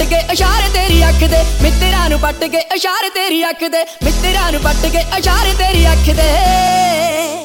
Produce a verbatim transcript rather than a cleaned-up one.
ਕੇ ਇਸ਼ਾਰੇ ਤੇਰੀ ਅੱਖ ਦੇ, ਮਿੱਤਰਾਂ ਨੂੰ ਪੱਟ ਕੇ ਇਸ਼ਾਰੇ ਤੇਰੀ ਅੱਖ ਦੇ, ਮਿੱਤਰਾਂ ਨੂੰ ਪੱਟ ਕੇ ਇਸ਼ਾਰੇ ਤੇਰੀ ਅੱਖ ਦੇ।